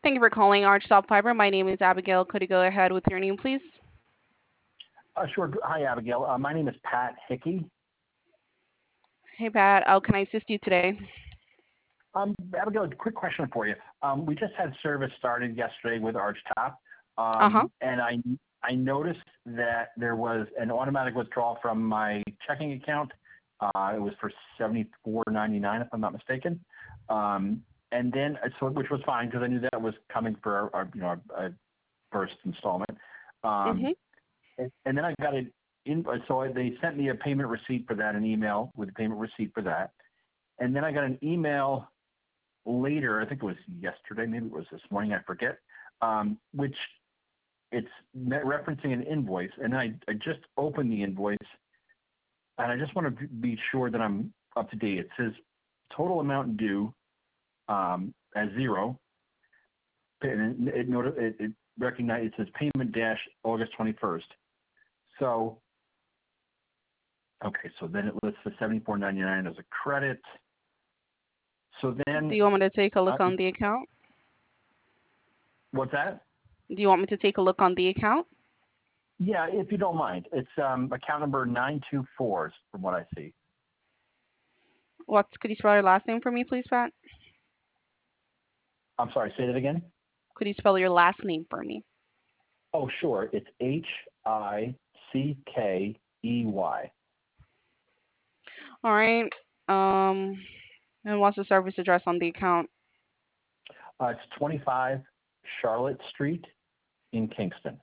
Thank you for calling Archtop Fiber. My name is Abigail. Could you go ahead with your name, please? Sure. Hi, Abigail. My name is Pat Hickey. Hey, Pat. How can I assist you today? Abigail, quick question for you. We just had service started yesterday with Archtop, Uh-huh. and I noticed that there was an automatic withdrawal from my checking account. It was for $74.99, if I'm not mistaken. And then, which was fine because I knew that was coming for our first installment. Mm-hmm. And then I got it in, so they sent me a payment receipt for that, an email with a payment receipt for that. And then I got an email later, I think it was yesterday, maybe it was this morning, I forget, which it's referencing an invoice. And I just opened the invoice, and I just want to be sure that I'm up to date. It says total amount due as zero. And it recognizes, it says payment dash August 21st. So, okay, so then it lists the $74.99 as a credit. So then, Do you want me to take a look on the account? What's that? Do you want me to take a look on the account? Yeah, if you don't mind. It's account number 924 from what I see. Could you spell your last name for me, please, Pat? I'm sorry, say that again? Could you spell your last name for me? Oh, sure. It's Hickey. All right. And what's the service address on the account? It's 25 Charlotte Street in Kingston.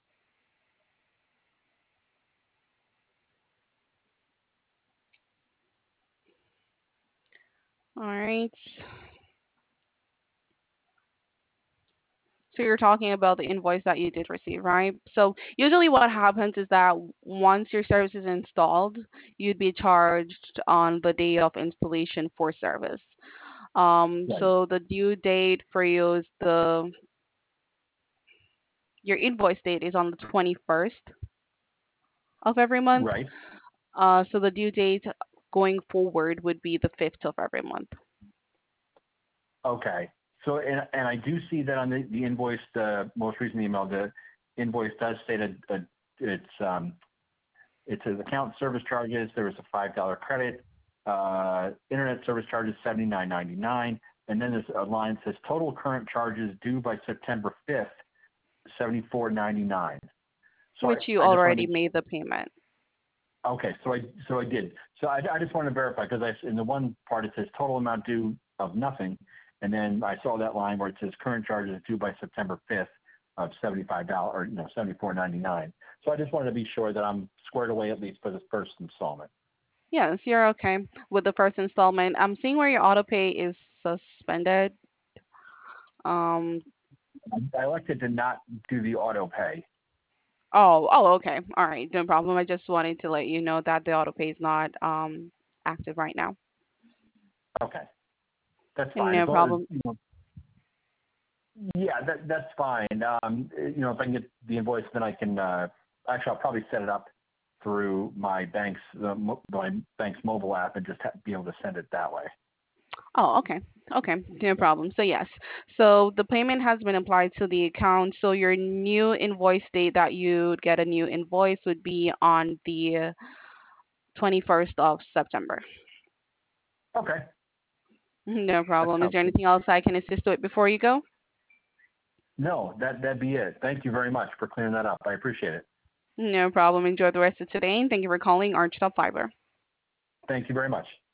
All right. So you're talking about the invoice that you did receive, right? So usually what happens is that once your service is installed, you'd be charged on the day of installation for service. Right. So the due date for you is your invoice date is on the 21st of every month. Right. So the due date going forward would be the 5th of every month. Okay. So, and I do see that on the invoice, the most recent email, the invoice does state it says account service charges. There was a $5 credit. Internet service charges $79.99, and then there's a line that says total current charges due by September 5th, $74.99. So Which you I just want already to made the payment. okay. So I did. So I just want to verify because in the one part it says total amount due of nothing, and then I saw that line where it says current charges due by September 5th of $75 or $74.99. So I just wanted to be sure that I'm squared away at least for this first installment. Yes, you're okay with the first installment. I'm seeing where your auto pay is suspended. Um, I elected to not do the auto pay. okay. All right, no problem. I just wanted to let you know that the auto pay is not active right now. Okay, that's fine. As No long as problem. yeah, that's fine. If I can get the invoice, then I can. Actually, I'll probably set it up through my my bank's mobile app and just be able to send it that way. Oh, okay. Okay, no problem. So yes, so the payment has been applied to the account. So your new invoice date that you'd get a new invoice would be on the 21st of September. Okay, No that problem. Is sounds there good. anything else I can assist with before you go? No, that'd be it. Thank you very much for clearing that up. I appreciate it. No problem. Enjoy the rest of today, and thank you for calling Archtop Fiber. Thank you very much.